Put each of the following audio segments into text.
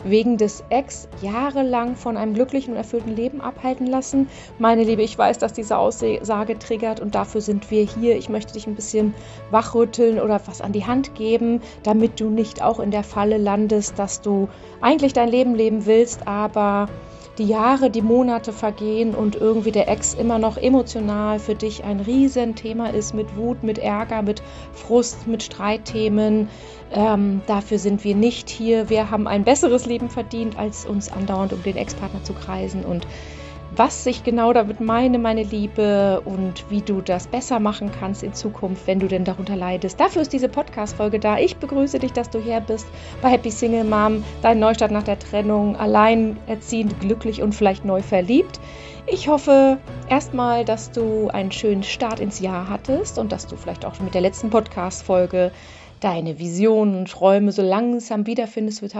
wegen des Ex jahrelang von einem glücklichen und erfüllten Leben abhalten lassen? Meine Liebe, ich weiß, dass diese Aussage triggert und dafür sind wir hier. Ich möchte dich ein bisschen wachrütteln oder was an die Hand geben, damit du nicht auch in der Falle landest, dass du eigentlich dein Leben leben willst, aber die Jahre, die Monate vergehen und irgendwie der Ex immer noch emotional für dich ein Riesenthema ist, mit Wut, mit Ärger, mit Frust, mit Streitthemen. Dafür sind wir nicht hier. Wir haben ein besseres Leben verdient, als uns andauernd um den Ex-Partner zu kreisen. Und was ich genau damit meine Liebe, und wie du das besser machen kannst in Zukunft, wenn du denn darunter leidest. Dafür ist diese Podcast-Folge da. Ich begrüße dich, dass du hier bist bei Happy Single Mom, dein Neustart nach der Trennung, alleinerziehend, glücklich und vielleicht neu verliebt. Ich hoffe erstmal, dass du einen schönen Start ins Jahr hattest und dass du vielleicht auch mit der letzten Podcast-Folge deine Visionen und Träume so langsam wiederfindest für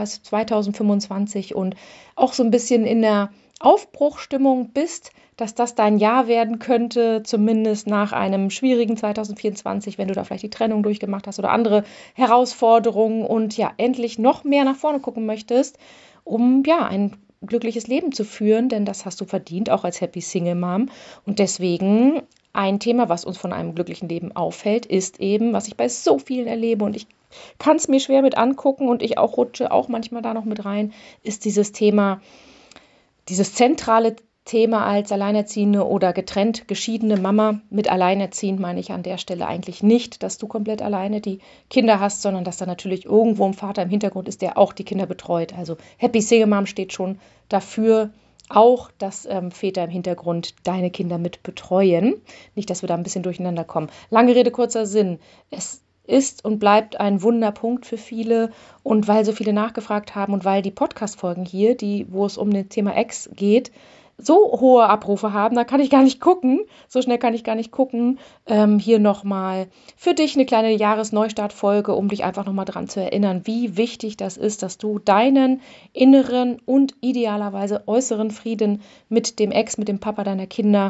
2025 und auch so ein bisschen in der Aufbruchstimmung bist, dass das dein Jahr werden könnte, zumindest nach einem schwierigen 2024, wenn du da vielleicht die Trennung durchgemacht hast oder andere Herausforderungen und ja, endlich noch mehr nach vorne gucken möchtest, um ja ein glückliches Leben zu führen, denn das hast du verdient, auch als Happy Single Mom. Und deswegen ein Thema, was uns von einem glücklichen Leben auffällt, ist eben, was ich bei so vielen erlebe, und ich kann es mir schwer mit angucken und ich auch rutsche auch manchmal da noch mit rein, ist dieses Thema, dieses zentrale Thema als alleinerziehende oder getrennt geschiedene Mama. Mit alleinerziehend meine ich an der Stelle eigentlich nicht, dass du komplett alleine die Kinder hast, sondern dass da natürlich irgendwo ein Vater im Hintergrund ist, der auch die Kinder betreut. Also Happy Single Mom steht schon dafür, auch, dass Väter im Hintergrund deine Kinder mit betreuen. Nicht, dass wir da ein bisschen durcheinander kommen. Lange Rede, kurzer Sinn. Es ist und bleibt ein Wunderpunkt für viele, und weil so viele nachgefragt haben und weil die Podcast-Folgen hier, wo es um das Thema Ex geht, so hohe Abrufe haben, da kann ich gar nicht gucken, so schnell kann ich gar nicht gucken. Hier nochmal für dich eine kleine Jahresneustart-Folge, um dich einfach nochmal dran zu erinnern, wie wichtig das ist, dass du deinen inneren und idealerweise äußeren Frieden mit dem Ex, mit dem Papa deiner Kinder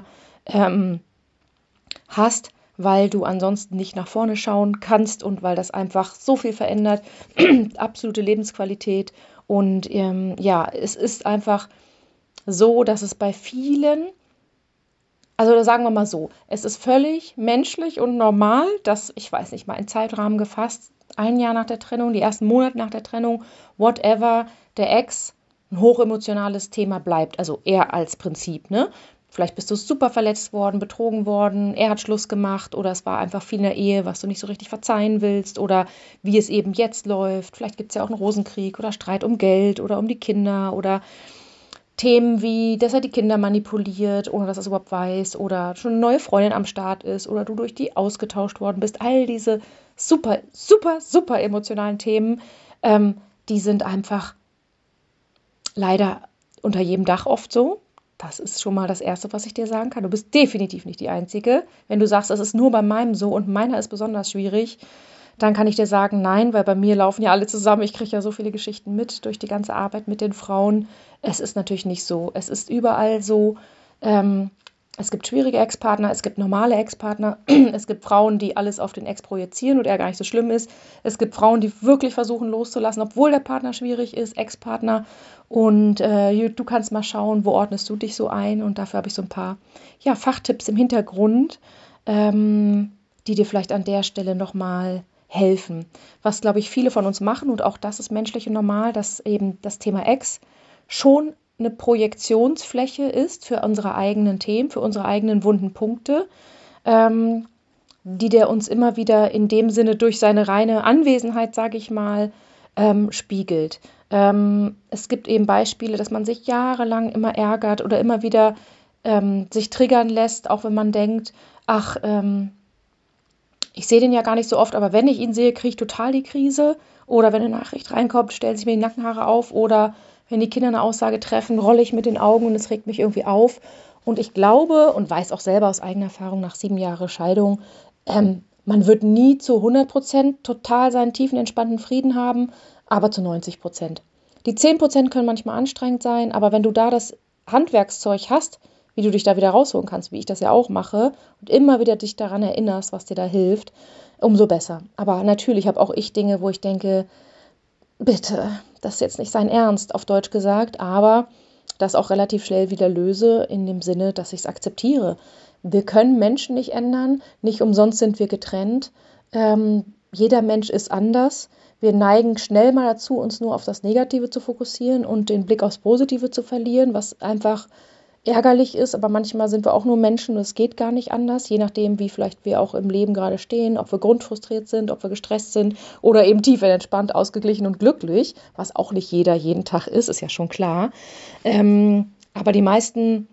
hast, weil du ansonsten nicht nach vorne schauen kannst und weil das einfach so viel verändert, absolute Lebensqualität. Und ja, es ist einfach so, dass es bei vielen, also sagen wir mal so, es ist völlig menschlich und normal, dass, ich weiß nicht mal, in Zeitrahmen gefasst, ein Jahr nach der Trennung, die ersten Monate nach der Trennung, whatever, der Ex ein hochemotionales Thema bleibt, also er als Prinzip, ne? Vielleicht bist du super verletzt worden, betrogen worden, er hat Schluss gemacht oder es war einfach viel in der Ehe, was du nicht so richtig verzeihen willst oder wie es eben jetzt läuft. Vielleicht gibt es ja auch einen Rosenkrieg oder Streit um Geld oder um die Kinder oder Themen wie, dass er die Kinder manipuliert, ohne dass er es überhaupt weiß, oder schon eine neue Freundin am Start ist oder du durch die ausgetauscht worden bist. All diese super, super, super emotionalen Themen, die sind einfach leider unter jedem Dach oft so. Das ist schon mal das Erste, was ich dir sagen kann. Du bist definitiv nicht die Einzige. Wenn du sagst, das ist nur bei meinem so und meiner ist besonders schwierig, dann kann ich dir sagen, nein, weil bei mir laufen ja alle zusammen. Ich kriege ja so viele Geschichten mit durch die ganze Arbeit mit den Frauen. Es ist natürlich nicht so. Es ist überall so. Es gibt schwierige Ex-Partner, es gibt normale Ex-Partner, es gibt Frauen, die alles auf den Ex projizieren und er gar nicht so schlimm ist. Es gibt Frauen, die wirklich versuchen loszulassen, obwohl der Partner schwierig ist, Ex-Partner. Und du kannst mal schauen, wo ordnest du dich so ein. Und dafür habe ich so ein paar Fachtipps im Hintergrund, die dir vielleicht an der Stelle nochmal helfen. Was, glaube ich, viele von uns machen, und auch das ist menschlich und normal, dass eben das Thema Ex schon eine Projektionsfläche ist für unsere eigenen Themen, für unsere eigenen wunden Punkte, die der uns immer wieder in dem Sinne durch seine reine Anwesenheit, sage ich mal, spiegelt. Es gibt eben Beispiele, dass man sich jahrelang immer ärgert oder immer wieder sich triggern lässt, auch wenn man denkt, ach, ich sehe den ja gar nicht so oft, aber wenn ich ihn sehe, kriege ich total die Krise. Oder wenn eine Nachricht reinkommt, stellen sich mir die Nackenhaare auf. Oder wenn die Kinder eine Aussage treffen, rolle ich mit den Augen und es regt mich irgendwie auf. Und ich glaube und weiß auch selber aus eigener Erfahrung nach 7 Jahren Scheidung, man wird nie zu 100% total seinen tiefen, entspannten Frieden haben, aber zu 90%. Die 10% können manchmal anstrengend sein, aber wenn du da das Handwerkszeug hast, wie du dich da wieder rausholen kannst, wie ich das ja auch mache, und immer wieder dich daran erinnerst, was dir da hilft, umso besser. Aber natürlich habe auch ich Dinge, wo ich denke, bitte, das ist jetzt nicht sein Ernst, auf Deutsch gesagt, aber das auch relativ schnell wieder löse, in dem Sinne, dass ich es akzeptiere. Wir können Menschen nicht ändern, nicht umsonst sind wir getrennt. Jeder Mensch ist anders. Wir neigen schnell mal dazu, uns nur auf das Negative zu fokussieren und den Blick aufs Positive zu verlieren, was einfach ärgerlich ist, aber manchmal sind wir auch nur Menschen und es geht gar nicht anders, je nachdem, wie vielleicht wir auch im Leben gerade stehen, ob wir grundfrustriert sind, ob wir gestresst sind oder eben tief entspannt, ausgeglichen und glücklich, was auch nicht jeder jeden Tag ist ja schon klar. Aber die meisten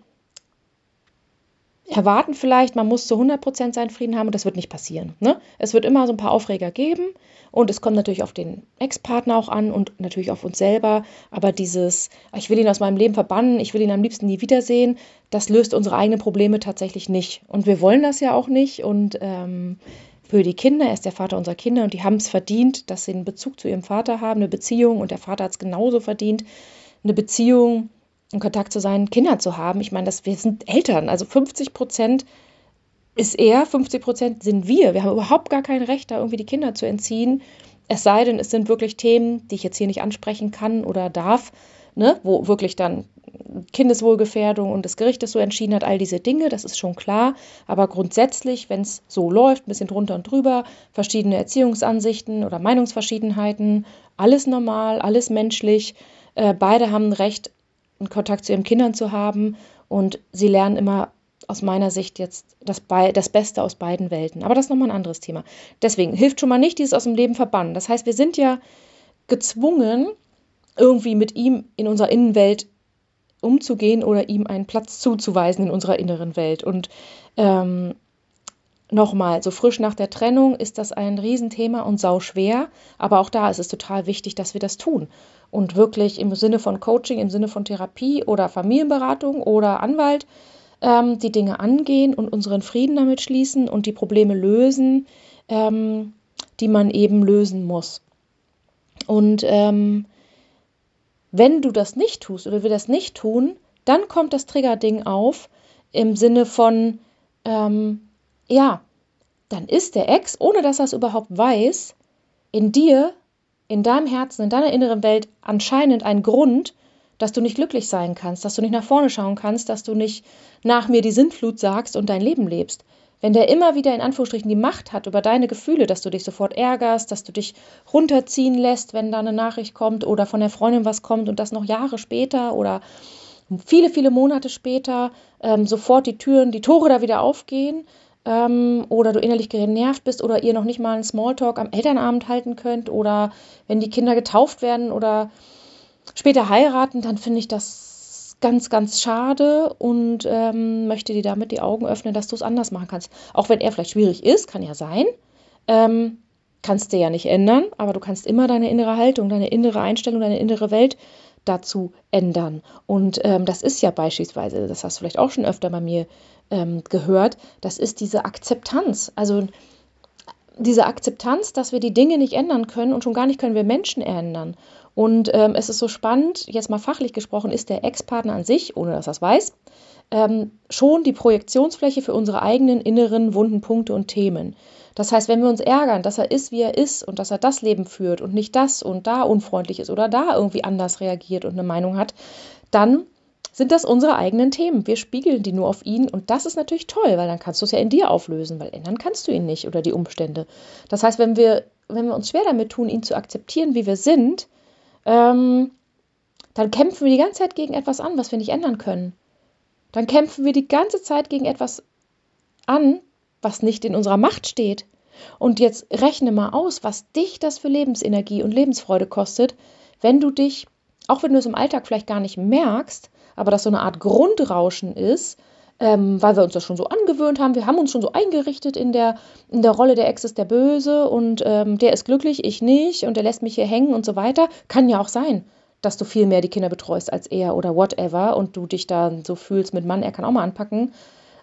erwarten vielleicht, man muss zu 100% seinen Frieden haben und das wird nicht passieren. Ne? Es wird immer so ein paar Aufreger geben und es kommt natürlich auf den Ex-Partner auch an und natürlich auf uns selber, aber dieses, ich will ihn aus meinem Leben verbannen, ich will ihn am liebsten nie wiedersehen, das löst unsere eigenen Probleme tatsächlich nicht und wir wollen das ja auch nicht und für die Kinder, er ist der Vater unserer Kinder und die haben es verdient, dass sie einen Bezug zu ihrem Vater haben, eine Beziehung und der Vater hat es genauso verdient, eine Beziehung in Kontakt zu seinen Kindern zu haben. Ich meine, wir sind Eltern, also 50% ist er, 50% sind wir. Wir haben überhaupt gar kein Recht, da irgendwie die Kinder zu entziehen. Es sei denn, es sind wirklich Themen, die ich jetzt hier nicht ansprechen kann oder darf, ne? Wo wirklich dann Kindeswohlgefährdung und das Gericht es so entschieden hat, all diese Dinge, das ist schon klar. Aber grundsätzlich, wenn es so läuft, ein bisschen drunter und drüber, verschiedene Erziehungsansichten oder Meinungsverschiedenheiten, alles normal, alles menschlich. Beide haben ein Recht, einen Kontakt zu ihren Kindern zu haben und sie lernen immer aus meiner Sicht jetzt das Beste aus beiden Welten. Aber das ist nochmal ein anderes Thema. Deswegen hilft schon mal nicht dieses aus dem Leben verbannen. Das heißt, wir sind ja gezwungen, irgendwie mit ihm in unserer Innenwelt umzugehen oder ihm einen Platz zuzuweisen in unserer inneren Welt. Und nochmal, so frisch nach der Trennung ist das ein Riesenthema und sauschwer, aber auch da ist es total wichtig, dass wir das tun und wirklich im Sinne von Coaching, im Sinne von Therapie oder Familienberatung oder Anwalt die Dinge angehen und unseren Frieden damit schließen und die Probleme lösen, die man eben lösen muss. Und wenn du das nicht tust oder wir das nicht tun, dann kommt das Triggerding auf im Sinne von, ja, dann ist der Ex, ohne dass er es überhaupt weiß, in dir, in deinem Herzen, in deiner inneren Welt anscheinend ein Grund, dass du nicht glücklich sein kannst, dass du nicht nach vorne schauen kannst, dass du nicht nach mir die Sintflut sagst und dein Leben lebst. Wenn der immer wieder in Anführungsstrichen die Macht hat über deine Gefühle, dass du dich sofort ärgerst, dass du dich runterziehen lässt, wenn da eine Nachricht kommt oder von der Freundin was kommt und das noch Jahre später oder viele, viele Monate später sofort die Tore da wieder aufgehen, oder du innerlich genervt bist oder ihr noch nicht mal einen Smalltalk am Elternabend halten könnt oder wenn die Kinder getauft werden oder später heiraten, dann finde ich das ganz, ganz schade und möchte dir damit die Augen öffnen, dass du es anders machen kannst. Auch wenn er vielleicht schwierig ist, kann ja sein, kannst du ja nicht ändern, aber du kannst immer deine innere Haltung, deine innere Einstellung, deine innere Welt dazu ändern. Und das ist ja beispielsweise, das hast du vielleicht auch schon öfter bei mir gehört, das ist diese Akzeptanz. Also diese Akzeptanz, dass wir die Dinge nicht ändern können und schon gar nicht können wir Menschen ändern. Und es ist so spannend, jetzt mal fachlich gesprochen, ist der Ex-Partner an sich, ohne dass er es weiß, schon die Projektionsfläche für unsere eigenen inneren wunden Punkte und Themen. Das heißt, wenn wir uns ärgern, dass er ist, wie er ist und dass er das Leben führt und nicht das und da unfreundlich ist oder da irgendwie anders reagiert und eine Meinung hat, dann sind das unsere eigenen Themen. Wir spiegeln die nur auf ihn und das ist natürlich toll, weil dann kannst du es ja in dir auflösen, weil ändern kannst du ihn nicht oder die Umstände. Das heißt, wenn wir uns schwer damit tun, ihn zu akzeptieren, wie wir sind, dann kämpfen wir die ganze Zeit gegen etwas an, was wir nicht ändern können. Dann kämpfen wir die ganze Zeit gegen etwas an, was nicht in unserer Macht steht. Und jetzt rechne mal aus, was dich das für Lebensenergie und Lebensfreude kostet, wenn du dich, auch wenn du es im Alltag vielleicht gar nicht merkst, aber das so eine Art Grundrauschen ist, weil wir uns das schon so angewöhnt haben, wir haben uns schon so eingerichtet in der Rolle, der Ex ist der Böse und der ist glücklich, ich nicht und der lässt mich hier hängen und so weiter. Kann ja auch sein, dass du viel mehr die Kinder betreust als er oder whatever und du dich dann so fühlst mit Mann, er kann auch mal anpacken.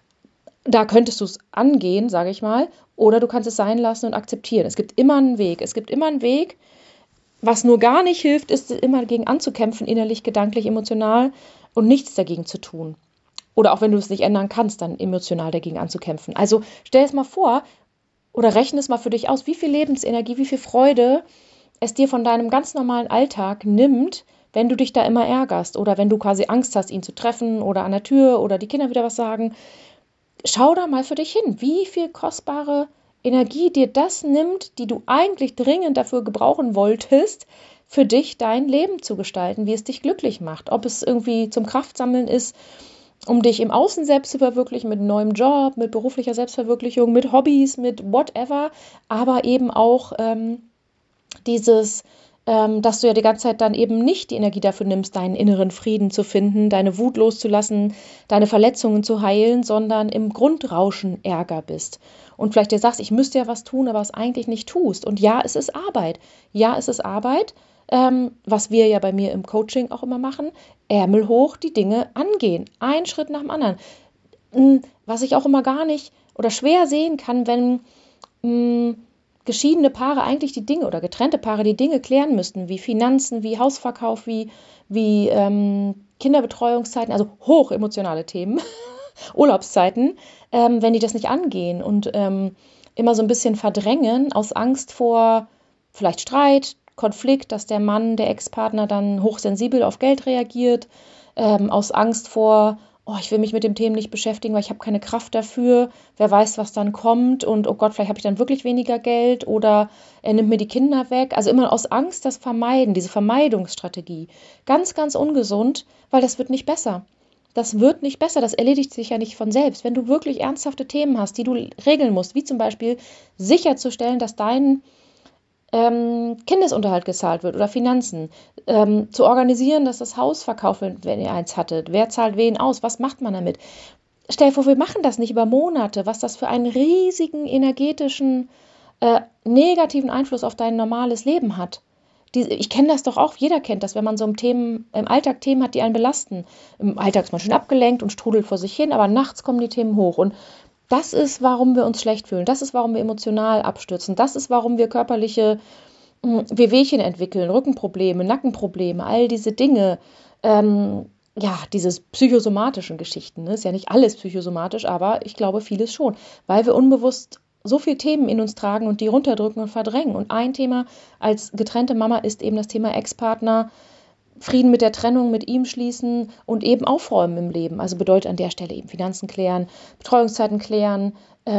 Da könntest du es angehen, sage ich mal, oder du kannst es sein lassen und akzeptieren. Es gibt immer einen Weg. Es gibt immer einen Weg. Was nur gar nicht hilft, ist immer dagegen anzukämpfen, innerlich, gedanklich, emotional und nichts dagegen zu tun. Oder auch wenn du es nicht ändern kannst, dann emotional dagegen anzukämpfen. Also stell es mal vor oder rechne es mal für dich aus, wie viel Lebensenergie, wie viel Freude es dir von deinem ganz normalen Alltag nimmt, wenn du dich da immer ärgerst oder wenn du quasi Angst hast, ihn zu treffen oder an der Tür oder die Kinder wieder was sagen. Schau da mal für dich hin, wie viel kostbare Energie dir das nimmt, die du eigentlich dringend dafür gebrauchen wolltest, für dich dein Leben zu gestalten, wie es dich glücklich macht. Ob es irgendwie zum Kraftsammeln ist, um dich im Außen selbst zu verwirklichen, mit einem neuen Job, mit beruflicher Selbstverwirklichung, mit Hobbys, mit whatever, aber eben auch dieses, dass du ja die ganze Zeit dann eben nicht die Energie dafür nimmst, deinen inneren Frieden zu finden, deine Wut loszulassen, deine Verletzungen zu heilen, sondern im Grundrauschen Ärger bist. Und vielleicht dir sagst, ich müsste ja was tun, aber es eigentlich nicht tust. Und ja, es ist Arbeit. Ja, es ist Arbeit, was wir ja bei mir im Coaching auch immer machen, Ärmel hoch, die Dinge angehen. Ein Schritt nach dem anderen. Was ich auch immer gar nicht oder schwer sehen kann, wenn geschiedene Paare eigentlich die Dinge oder getrennte Paare die Dinge klären müssten, wie Finanzen, wie Hausverkauf, wie Kinderbetreuungszeiten, also hochemotionale Themen, Urlaubszeiten, wenn die das nicht angehen und immer so ein bisschen verdrängen aus Angst vor vielleicht Streit, Konflikt, dass der Mann, der Ex-Partner dann hochsensibel auf Geld reagiert, aus Angst vor, oh, ich will mich mit dem Thema nicht beschäftigen, weil ich habe keine Kraft dafür, wer weiß, was dann kommt und oh Gott, vielleicht habe ich dann wirklich weniger Geld oder er nimmt mir die Kinder weg. Also immer aus Angst das Vermeiden, diese Vermeidungsstrategie. Ganz, ganz ungesund, weil das wird nicht besser. Das wird nicht besser, das erledigt sich ja nicht von selbst. Wenn du wirklich ernsthafte Themen hast, die du regeln musst, wie zum Beispiel sicherzustellen, dass dein Kindesunterhalt gezahlt wird oder Finanzen, zu organisieren, dass das Haus verkauft wird, wenn ihr eins hattet. Wer zahlt wen aus? Was macht man damit? Stell dir vor, wir machen das nicht über Monate, was das für einen riesigen energetischen, negativen Einfluss auf dein normales Leben hat. Ich kenne das doch auch, jeder kennt das, wenn man so im Alltag Themen hat, die einen belasten. Im Alltag ist man schön abgelenkt und strudelt vor sich hin, aber nachts kommen die Themen hoch. Und das ist, warum wir uns schlecht fühlen. Das ist, warum wir emotional abstürzen. Das ist, warum wir körperliche Wehwehchen entwickeln, Rückenprobleme, Nackenprobleme, all diese Dinge. Ja, diese psychosomatischen Geschichten. Ne? Ist ja nicht alles psychosomatisch, aber ich glaube, vieles schon. Weil wir unbewusst so viele Themen in uns tragen und die runterdrücken und verdrängen. Und ein Thema als getrennte Mama ist eben das Thema Ex-Partner, Frieden mit der Trennung mit ihm schließen und eben aufräumen im Leben. Also bedeutet an der Stelle eben Finanzen klären, Betreuungszeiten klären,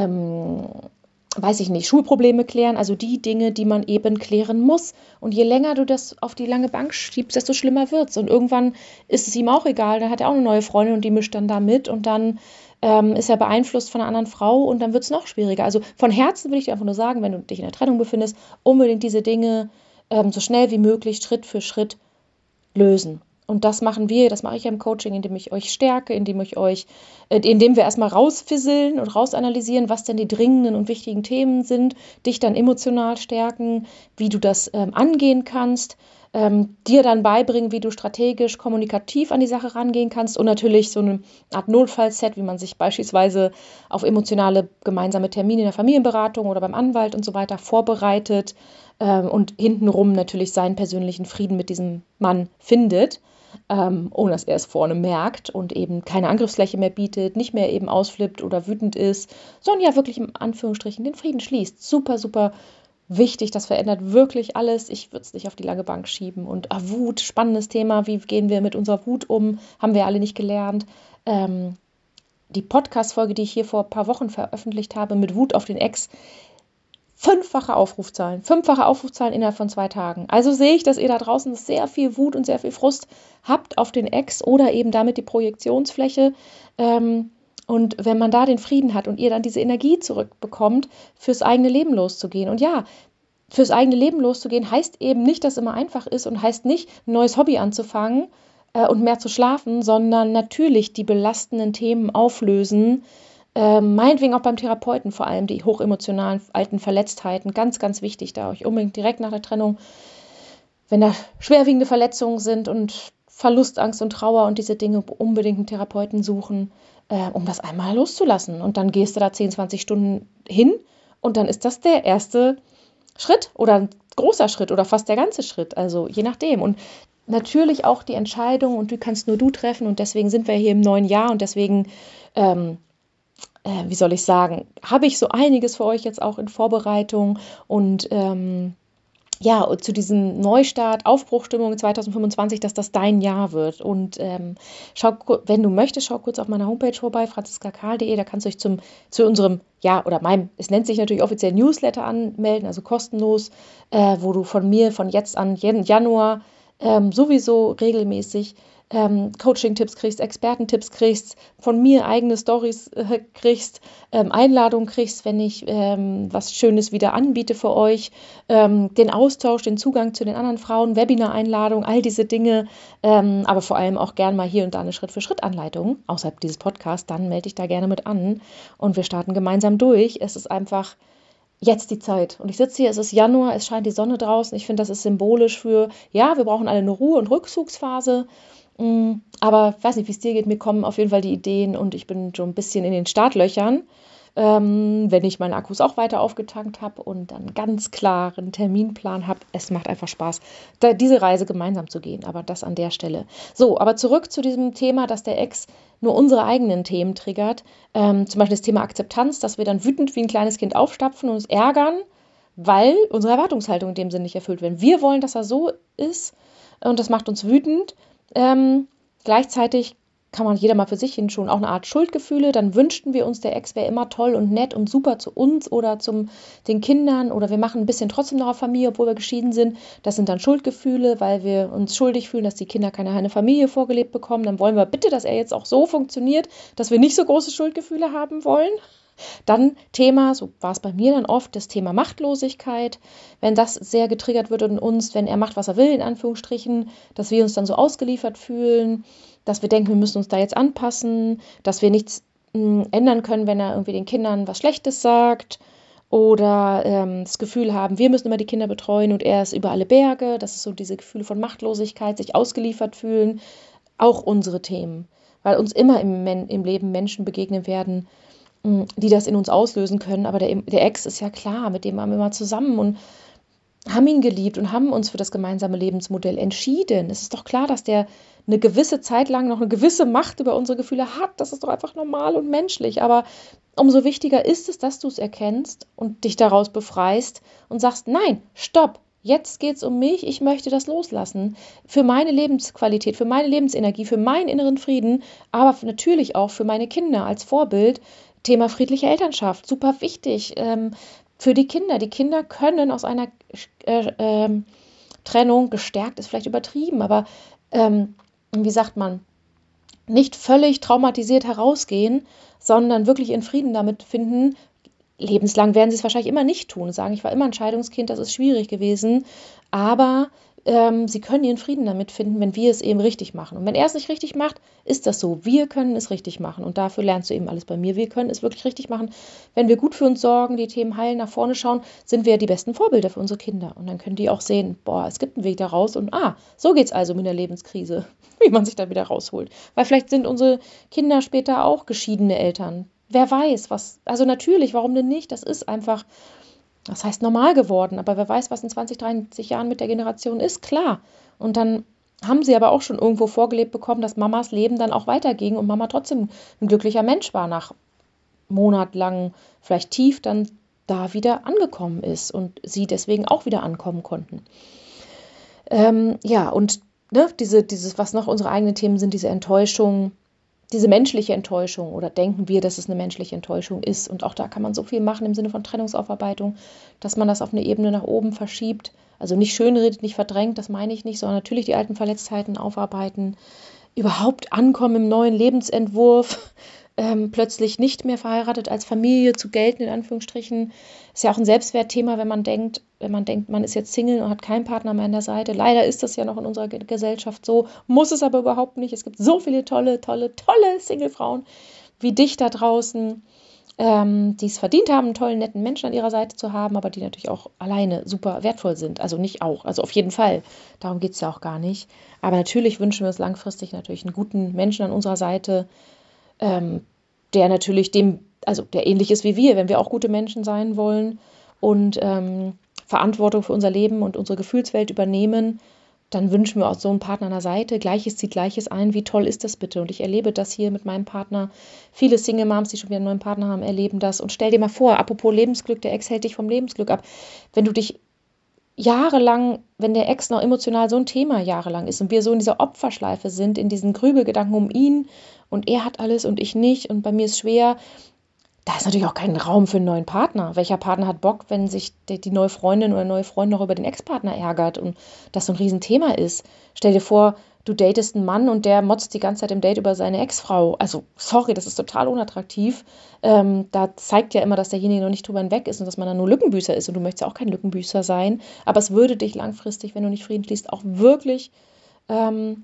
weiß ich nicht, Schulprobleme klären, also die Dinge, die man eben klären muss. Und je länger du das auf die lange Bank schiebst, desto schlimmer wird's. Und irgendwann ist es ihm auch egal, dann hat er auch eine neue Freundin und die mischt dann da mit und dann ist er beeinflusst von einer anderen Frau und dann wird es noch schwieriger. Also von Herzen will ich dir einfach nur sagen, wenn du dich in der Trennung befindest, unbedingt diese Dinge so schnell wie möglich, Schritt für Schritt lösen. Und das machen wir, das mache ich ja im Coaching, indem ich euch stärke, indem wir erstmal rausfisseln und rausanalysieren, was denn die dringenden und wichtigen Themen sind, dich dann emotional stärken, wie du das angehen kannst, dir dann beibringen, wie du strategisch, kommunikativ an die Sache rangehen kannst und natürlich so eine Art Notfallset, wie man sich beispielsweise auf emotionale gemeinsame Termine in der Familienberatung oder beim Anwalt und so weiter vorbereitet und hintenrum natürlich seinen persönlichen Frieden mit diesem Mann findet, ohne dass er es vorne merkt und eben keine Angriffsfläche mehr bietet, nicht mehr eben ausflippt oder wütend ist, sondern ja wirklich in Anführungsstrichen den Frieden schließt. Super, super wichtig, das verändert wirklich alles. Ich würde es nicht auf die lange Bank schieben. Und Wut, spannendes Thema, wie gehen wir mit unserer Wut um, haben wir alle nicht gelernt. Die Podcast-Folge, die ich hier vor ein paar Wochen veröffentlicht habe, mit Wut auf den Ex, fünffache Aufrufzahlen innerhalb von 2 Tagen. Also sehe ich, dass ihr da draußen sehr viel Wut und sehr viel Frust habt auf den Ex oder eben damit die Projektionsfläche. Und wenn man da den Frieden hat und ihr dann diese Energie zurückbekommt, fürs eigene Leben loszugehen. Und ja, fürs eigene Leben loszugehen heißt eben nicht, dass es immer einfach ist und heißt nicht, ein neues Hobby anzufangen und mehr zu schlafen, sondern natürlich die belastenden Themen auflösen, meinetwegen auch beim Therapeuten, vor allem die hochemotionalen alten Verletztheiten, ganz, ganz wichtig, da euch unbedingt direkt nach der Trennung, wenn da schwerwiegende Verletzungen sind und Verlustangst und Trauer und diese Dinge, unbedingt einen Therapeuten suchen, um das einmal loszulassen. Und dann gehst du da 10, 20 Stunden hin und dann ist das der erste Schritt oder ein großer Schritt oder fast der ganze Schritt, also je nachdem. Und natürlich auch die Entscheidung und die kannst nur du treffen und deswegen sind wir hier im neuen Jahr und deswegen wie soll ich sagen, habe ich so einiges für euch jetzt auch in Vorbereitung und ja, und zu diesem Neustart, Aufbruchstimmung 2025, dass das dein Jahr wird. Und wenn du möchtest, schau kurz auf meiner Homepage vorbei, franziskakahl.de, da kannst du dich zu unserem, ja, oder meinem, es nennt sich natürlich offiziell Newsletter anmelden, also kostenlos, wo du von mir von jetzt an jeden Januar sowieso regelmäßig Coaching-Tipps kriegst, Expertentipps kriegst, von mir eigene Stories kriegst, Einladungen kriegst, wenn ich was Schönes wieder anbiete für euch, den Austausch, den Zugang zu den anderen Frauen, Webinar-Einladungen, all diese Dinge, aber vor allem auch gern mal hier und da eine Schritt-für-Schritt-Anleitung außerhalb dieses Podcasts, dann melde dich da gerne mit an und wir starten gemeinsam durch. Es ist einfach jetzt die Zeit. Und ich sitze hier, es ist Januar, es scheint die Sonne draußen. Ich finde, das ist symbolisch für, ja, wir brauchen alle eine Ruhe- und Rückzugsphase. Aber ich weiß nicht, wie es dir geht, mir kommen auf jeden Fall die Ideen und ich bin schon ein bisschen in den Startlöchern, wenn ich meine Akkus auch weiter aufgetankt habe und dann ganz klaren Terminplan habe. Es macht einfach Spaß, diese Reise gemeinsam zu gehen, aber das an der Stelle. So, aber zurück zu diesem Thema, dass der Ex nur unsere eigenen Themen triggert. Zum Beispiel das Thema Akzeptanz, dass wir dann wütend wie ein kleines Kind aufstapfen und uns ärgern, weil unsere Erwartungshaltung in dem Sinn nicht erfüllt wird. Wir wollen, dass er so ist und das macht uns wütend. Gleichzeitig kann man jeder mal für sich hin schon auch eine Art Schuldgefühle. Dann wünschten wir uns, der Ex wäre immer toll und nett und super zu uns oder zu den Kindern oder wir machen ein bisschen trotzdem noch auf Familie, obwohl wir geschieden sind. Das sind dann Schuldgefühle, weil wir uns schuldig fühlen, dass die Kinder keine Familie vorgelebt bekommen. Dann wollen wir bitte, dass er jetzt auch so funktioniert, dass wir nicht so große Schuldgefühle haben wollen. Dann Thema, so war es bei mir dann oft, das Thema Machtlosigkeit. Wenn das sehr getriggert wird in uns, wenn er macht, was er will, in Anführungsstrichen, dass wir uns dann so ausgeliefert fühlen, dass wir denken, wir müssen uns da jetzt anpassen, dass wir nichts ändern können, wenn er irgendwie den Kindern was Schlechtes sagt oder das Gefühl haben, wir müssen immer die Kinder betreuen und er ist über alle Berge. Das ist so diese Gefühle von Machtlosigkeit, sich ausgeliefert fühlen, auch unsere Themen, weil uns immer im Leben Menschen begegnen werden, die das in uns auslösen können. Aber der Ex ist ja klar, mit dem waren wir mal zusammen und haben ihn geliebt und haben uns für das gemeinsame Lebensmodell entschieden. Es ist doch klar, dass der eine gewisse Zeit lang noch eine gewisse Macht über unsere Gefühle hat. Das ist doch einfach normal und menschlich. Aber umso wichtiger ist es, dass du es erkennst und dich daraus befreist und sagst, nein, stopp, jetzt geht es um mich, ich möchte das loslassen. Für meine Lebensqualität, für meine Lebensenergie, für meinen inneren Frieden, aber natürlich auch für meine Kinder als Vorbild. Thema friedliche Elternschaft, super wichtig für die Kinder. Die Kinder können aus einer Trennung, gestärkt ist vielleicht übertrieben, aber wie sagt man, nicht völlig traumatisiert herausgehen, sondern wirklich ihren Frieden damit finden. Lebenslang werden sie es wahrscheinlich immer nicht tun, sagen, ich war immer ein Scheidungskind, das ist schwierig gewesen, aber sie können ihren Frieden damit finden, wenn wir es eben richtig machen. Und wenn er es nicht richtig macht, ist das so. Wir können es richtig machen und dafür lernst du eben alles bei mir. Wir können es wirklich richtig machen. Wenn wir gut für uns sorgen, die Themen heilen, nach vorne schauen, sind wir die besten Vorbilder für unsere Kinder. Und dann können die auch sehen, boah, es gibt einen Weg da raus und so geht es also mit der Lebenskrise, wie man sich da wieder rausholt. Weil vielleicht sind unsere Kinder später auch geschiedene Eltern. Wer weiß, also natürlich, warum denn nicht? Das ist einfach, das heißt normal geworden, aber wer weiß, was in 20, 30 Jahren mit der Generation ist, klar. Und dann haben sie aber auch schon irgendwo vorgelebt bekommen, dass Mamas Leben dann auch weiterging und Mama trotzdem ein glücklicher Mensch war, nach monatelang vielleicht tief dann da wieder angekommen ist und sie deswegen auch wieder ankommen konnten. Und dieses, was noch unsere eigenen Themen sind, diese Enttäuschung, diese menschliche Enttäuschung oder denken wir, dass es eine menschliche Enttäuschung ist. Und auch da kann man so viel machen im Sinne von Trennungsaufarbeitung, dass man das auf eine Ebene nach oben verschiebt. Also nicht schönredet, nicht verdrängt, das meine ich nicht, sondern natürlich die alten Verletztheiten aufarbeiten, überhaupt ankommen im neuen Lebensentwurf, plötzlich nicht mehr verheiratet als Familie zu gelten, in Anführungsstrichen. Ist ja auch ein Selbstwertthema, wenn man denkt, man ist jetzt Single und hat keinen Partner mehr an der Seite. Leider ist das ja noch in unserer Gesellschaft so, muss es aber überhaupt nicht. Es gibt so viele tolle Singlefrauen wie dich da draußen, die es verdient haben, einen tollen, netten Menschen an ihrer Seite zu haben, aber die natürlich auch alleine super wertvoll sind. Also nicht auch, also auf jeden Fall. Darum geht es ja auch gar nicht. Aber natürlich wünschen wir uns langfristig natürlich einen guten Menschen an unserer Seite, der natürlich der ähnlich ist wie wir, wenn wir auch gute Menschen sein wollen und Verantwortung für unser Leben und unsere Gefühlswelt übernehmen, dann wünschen wir auch so einen Partner an der Seite. Gleiches zieht Gleiches ein. Wie toll ist das bitte? Und ich erlebe das hier mit meinem Partner. Viele Single-Moms, die schon wieder einen neuen Partner haben, erleben das. Und stell dir mal vor, apropos Lebensglück, der Ex hält dich vom Lebensglück ab. Wenn du dich jahrelang, wenn der Ex noch emotional so ein Thema jahrelang ist und wir so in dieser Opferschleife sind, in diesen Grübelgedanken um ihn und er hat alles und ich nicht und bei mir ist schwer, da ist natürlich auch kein Raum für einen neuen Partner. Welcher Partner hat Bock, wenn sich die neue Freundin oder neue Freund noch über den Ex-Partner ärgert und das so ein Riesenthema ist? Stell dir vor, du datest einen Mann und der motzt die ganze Zeit im Date über seine Ex-Frau. Also, sorry, das ist total unattraktiv. Da zeigt ja immer, dass derjenige noch nicht drüber hinweg ist und dass man dann nur Lückenbüßer ist und du möchtest ja auch kein Lückenbüßer sein. Aber es würde dich langfristig, wenn du nicht Frieden schließt, auch wirklich ähm,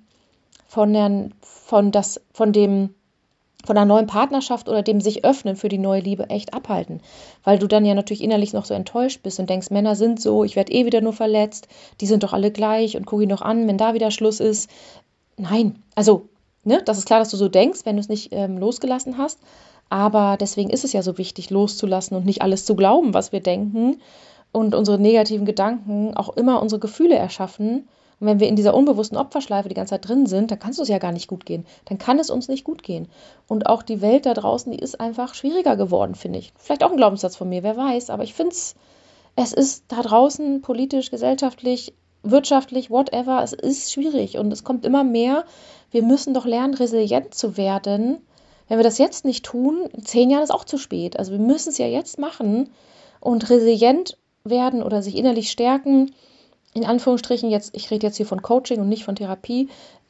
von der neuen Partnerschaft oder dem sich öffnen für die neue Liebe echt abhalten. Weil du dann ja natürlich innerlich noch so enttäuscht bist und denkst, Männer sind so, ich werde eh wieder nur verletzt, die sind doch alle gleich und guck ihn doch an, wenn da wieder Schluss ist. Nein, also, ne, das ist klar, dass du so denkst, wenn du es nicht losgelassen hast. Aber deswegen ist es ja so wichtig, loszulassen und nicht alles zu glauben, was wir denken und unsere negativen Gedanken auch immer unsere Gefühle erschaffen. Und wenn wir in dieser unbewussten Opferschleife die ganze Zeit drin sind, dann kann es uns ja gar nicht gut gehen. Dann kann es uns nicht gut gehen. Und auch die Welt da draußen, die ist einfach schwieriger geworden, finde ich. Vielleicht auch ein Glaubenssatz von mir, wer weiß. Aber ich finde es ist da draußen politisch, gesellschaftlich, wirtschaftlich, whatever, es ist schwierig und es kommt immer mehr. Wir müssen doch lernen, resilient zu werden. Wenn wir das jetzt nicht tun, in 10 Jahren ist auch zu spät. Also wir müssen es ja jetzt machen und resilient werden oder sich innerlich stärken. In Anführungsstrichen, ich rede jetzt hier von Coaching und nicht von Therapie,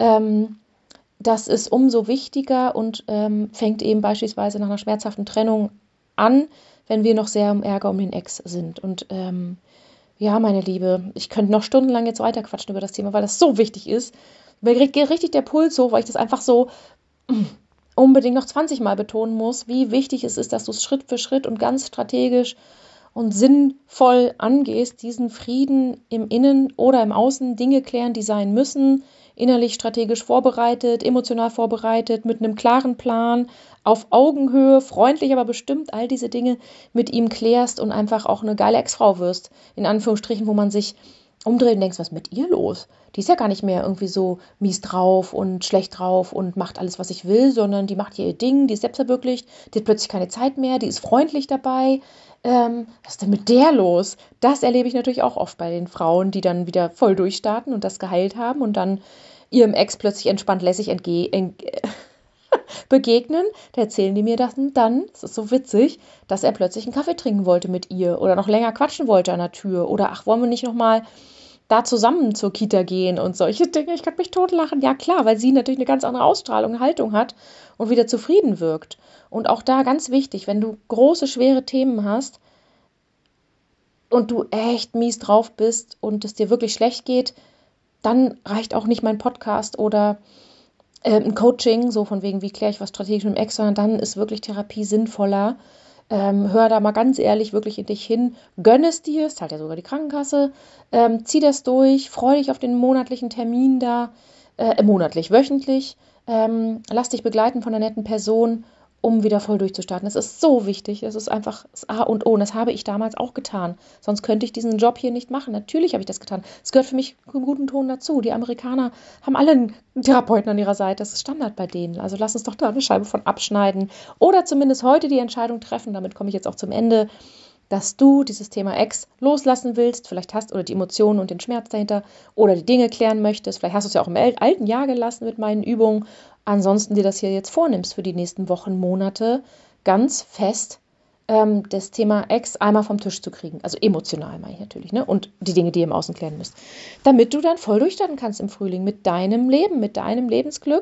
das ist umso wichtiger und fängt eben beispielsweise nach einer schmerzhaften Trennung an, wenn wir noch sehr im Ärger um den Ex sind. Und ja, meine Liebe, ich könnte noch stundenlang jetzt weiterquatschen über das Thema, weil das so wichtig ist. Mir geht richtig der Puls hoch, weil ich das einfach so unbedingt noch 20 Mal betonen muss, wie wichtig es ist, dass du es Schritt für Schritt und ganz strategisch und sinnvoll angehst, diesen Frieden im Innen oder im Außen, Dinge klären, die sein müssen, innerlich strategisch vorbereitet, emotional vorbereitet, mit einem klaren Plan, auf Augenhöhe, freundlich, aber bestimmt all diese Dinge mit ihm klärst und einfach auch eine geile Ex-Frau wirst, in Anführungsstrichen, wo man sich umdreht und denkst, was ist mit ihr los? Die ist ja gar nicht mehr irgendwie so mies drauf und schlecht drauf und macht alles, was ich will, sondern die macht hier ihr Ding, die ist selbstverwirklicht, die hat plötzlich keine Zeit mehr, die ist freundlich dabei. Was ist denn mit der los? Das erlebe ich natürlich auch oft bei den Frauen, die dann wieder voll durchstarten und das geheilt haben und dann ihrem Ex plötzlich entspannt lässig begegnen. Da erzählen die mir das und dann, das ist so witzig, dass er plötzlich einen Kaffee trinken wollte mit ihr oder noch länger quatschen wollte an der Tür oder ach, wollen wir nicht nochmal da zusammen zur Kita gehen und solche Dinge. Ich könnte mich totlachen. Ja klar, weil sie natürlich eine ganz andere Ausstrahlung und Haltung hat und wieder zufrieden wirkt. Und auch da ganz wichtig, wenn du große, schwere Themen hast und du echt mies drauf bist und es dir wirklich schlecht geht, dann reicht auch nicht mein Podcast oder ein Coaching, so von wegen, wie kläre ich was strategisch mit dem Ex, sondern dann ist wirklich Therapie sinnvoller. Hör da mal ganz ehrlich wirklich in dich hin, gönn es dir, es zahlt ja sogar die Krankenkasse, zieh das durch, freu dich auf den monatlichen Termin da, wöchentlich, lass dich begleiten von einer netten Person, um wieder voll durchzustarten. Das ist so wichtig, das ist einfach das A und O und das habe ich damals auch getan, sonst könnte ich diesen Job hier nicht machen. Natürlich habe ich das getan, es gehört für mich im guten Ton dazu. Die Amerikaner haben alle einen Therapeuten an ihrer Seite, das ist Standard bei denen, also lass uns doch da eine Scheibe von abschneiden oder zumindest heute die Entscheidung treffen, damit komme ich jetzt auch zum Ende, dass du dieses Thema Ex loslassen willst, vielleicht hast oder die Emotionen und den Schmerz dahinter oder die Dinge klären möchtest, vielleicht hast du es ja auch im alten Jahr gelassen mit meinen Übungen, ansonsten dir das hier jetzt vornimmst für die nächsten Wochen, Monate, ganz fest das Thema Ex einmal vom Tisch zu kriegen, also emotional meine ich natürlich, ne? Und die Dinge, die ihr im Außen klären müsst, damit du dann voll durchstarten kannst im Frühling mit deinem Leben, mit deinem Lebensglück,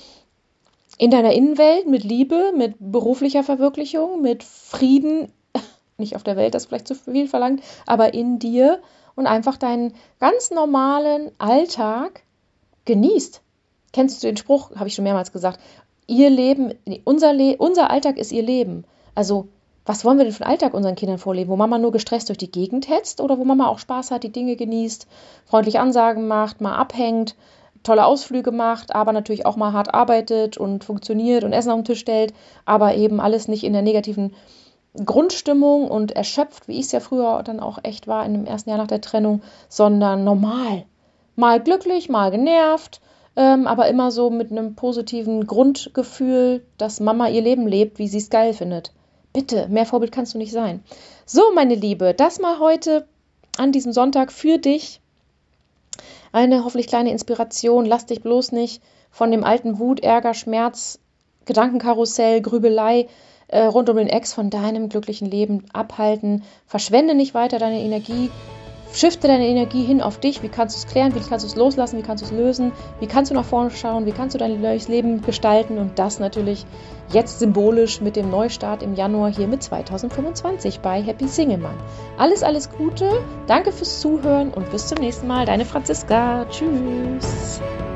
in deiner Innenwelt, mit Liebe, mit beruflicher Verwirklichung, mit Frieden, nicht auf der Welt, das vielleicht zu viel verlangt, aber in dir und einfach deinen ganz normalen Alltag genießt. Kennst du den Spruch, habe ich schon mehrmals gesagt, ihr Leben, unser Alltag ist ihr Leben. Also, was wollen wir denn für einen Alltag unseren Kindern vorleben, wo Mama nur gestresst durch die Gegend hetzt oder wo Mama auch Spaß hat, die Dinge genießt, freundlich Ansagen macht, mal abhängt, tolle Ausflüge macht, aber natürlich auch mal hart arbeitet und funktioniert und Essen auf den Tisch stellt, aber eben alles nicht in der negativen Grundstimmung und erschöpft, wie ich es ja früher dann auch echt war in dem ersten Jahr nach der Trennung, sondern normal. Mal glücklich, mal genervt, aber immer so mit einem positiven Grundgefühl, dass Mama ihr Leben lebt, wie sie es geil findet. Bitte, mehr Vorbild kannst du nicht sein. So, meine Liebe, das mal heute an diesem Sonntag für dich eine hoffentlich kleine Inspiration. Lass dich bloß nicht von dem alten Wut, Ärger, Schmerz, Gedankenkarussell, Grübelei rund um den Ex von deinem glücklichen Leben abhalten. Verschwende nicht weiter deine Energie. Shifte deine Energie hin auf dich. Wie kannst du es klären? Wie kannst du es loslassen? Wie kannst du es lösen? Wie kannst du nach vorne schauen? Wie kannst du dein neues Leben gestalten? Und das natürlich jetzt symbolisch mit dem Neustart im Januar hier mit 2025 bei Happy Single Mom. Alles Gute. Danke fürs Zuhören und bis zum nächsten Mal. Deine Franziska. Tschüss.